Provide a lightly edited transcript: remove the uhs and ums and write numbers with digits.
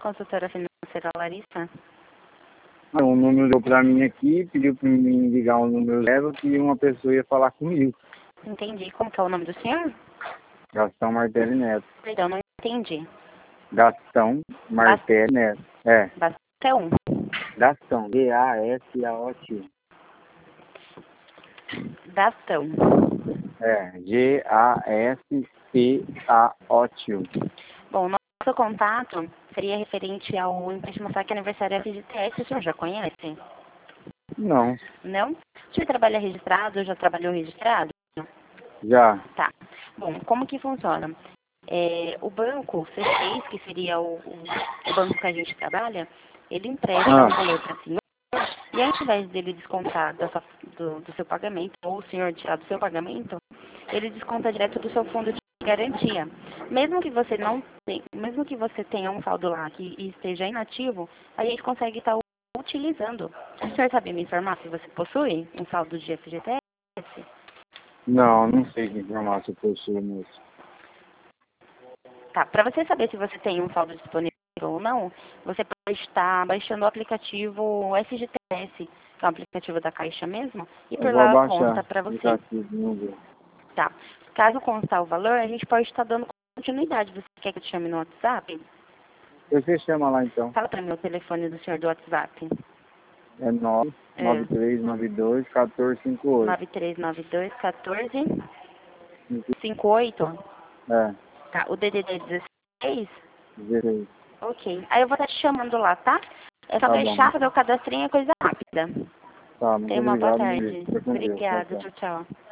consultora financeira Larissa. O número deu pra mim aqui, pediu pra mim ligar um número zero que uma pessoa ia falar comigo. Entendi. Como que é o nome do senhor? Gastão Martelli Neto. Perdão, não entendi. Gastão Martelli Neto. É. Bastão. Gastão. G-A-S-A-O-T. Bastão. É. G-A-S-T-A-O-T. Bom, nosso contato seria referente ao empréstimo saque aniversário FGTS. O senhor já conhece? Não. Não? O senhor trabalha registrado? Já trabalhou registrado? Já. Tá. Bom, como que funciona? O banco C6, que seria o banco que a gente trabalha, ele empresta um valor para o senhor e ao invés dele descontar do seu pagamento, ou o senhor tirar do seu pagamento, ele desconta direto do seu fundo de garantia. Mesmo que você tenha um saldo lá que esteja inativo, a gente consegue estar utilizando. O senhor sabe me informar se você possui um saldo de FGTS? Não sei que informação eu possui nisso. Tá, para você saber se você tem um saldo disponível ou não, você pode estar baixando o aplicativo FGTS, que é um aplicativo da Caixa mesmo, e por lá consta para você. Tá. Caso constar o valor, a gente pode estar dando continuidade. Você quer que eu te chame no WhatsApp? Você chama lá então. Fala para mim o telefone do senhor do WhatsApp. É 99392-1458. 9392-1458? É. Tá. O DDD é 16? 16. Ok. Aí eu vou estar te chamando lá, tá? É só Tá baixar, bom. fazer o cadastrinho, é coisa rápida. Tá, muito Tenha uma boa obrigado. tarde. Fica com Deus. Tchau, Obrigada. tchau. Tchau, tchau.